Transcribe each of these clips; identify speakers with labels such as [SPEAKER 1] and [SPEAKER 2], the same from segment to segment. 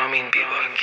[SPEAKER 1] رامین بیباک.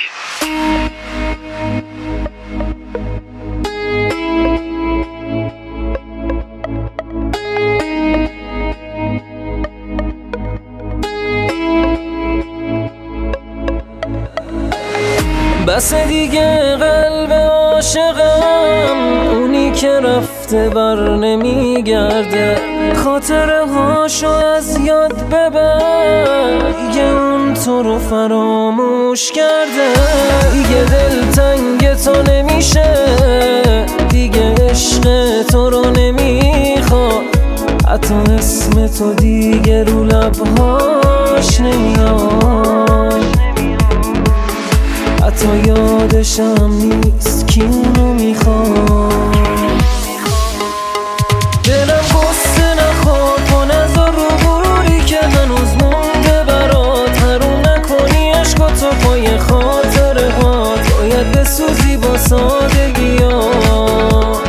[SPEAKER 2] بس دیگه قلب عاشقم اونی که رفته بر نمیگرده، خاطره هاشو از یاد ببر، دیگه اون تو رو فراموش کرده. دیگه دل تنگ تو نمیشه، دیگه عشق تو رو نمیخواد، حتی اسم تو دیگه رو لبهاش نمیاد، حتی یادشم نیست کی اونو میخواد. دلم غصه نخور کن از رو غروری که هنوز مونده برات، حروم نکنی عشقاتو پای خاطره هات، باید بسوزی با سادگیات.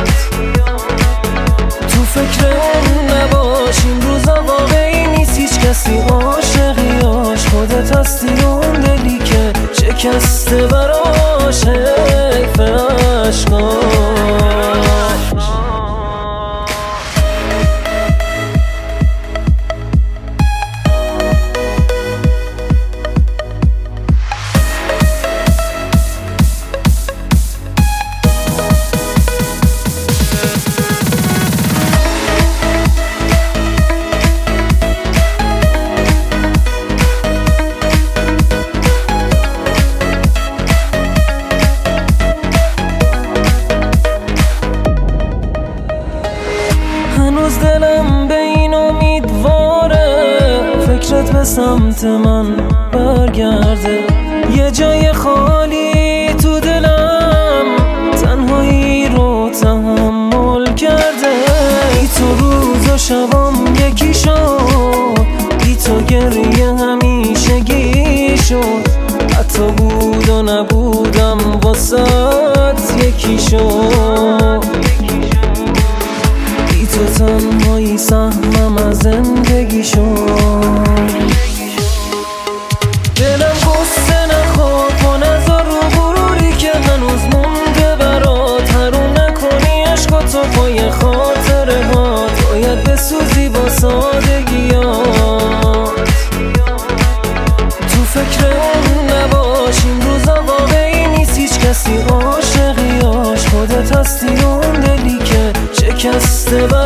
[SPEAKER 2] تو فکر اون نباش، این روزا واقعی نیست، هیچ کسی عاشقیاش خودت هستی، اون دلی که شکسته براش حیف عشقاش. هنوز دلم به این امیدواره فکرت به سمت من برگرده، یه جای خالی تو دلم تنهایی رو تحمل کرده. بی تو روز و شبام یکی شد، بی تو گریه همیشگی شد، حتی بود و نبودم واسات یکی شد. تو تنهایی سهمم از زندگی شد. دلم غصه نخور کن از رو غروری که هنوز مونده برات، حروم نکنی عشقاتو پای خاطره هات، باید بسوزی با سادگیات. تو فکر اون نباش، این روزا واقعی نیست، هیچ کسی عاشقیاش خودت هستی، اون دلی که شکسته